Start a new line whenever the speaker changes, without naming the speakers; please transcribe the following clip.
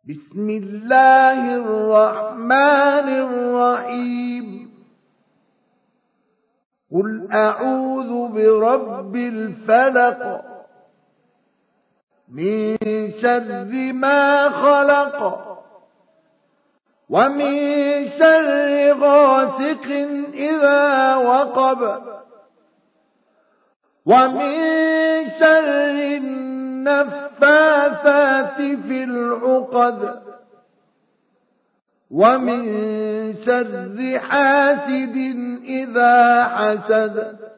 بسم الله الرحمن الرحيم قل أعوذ برب الفلق من شر ما خلق ومن شر غاسق إذا وقب ومن شر النفاثات في العقد ومن شر حاسد إذا حسد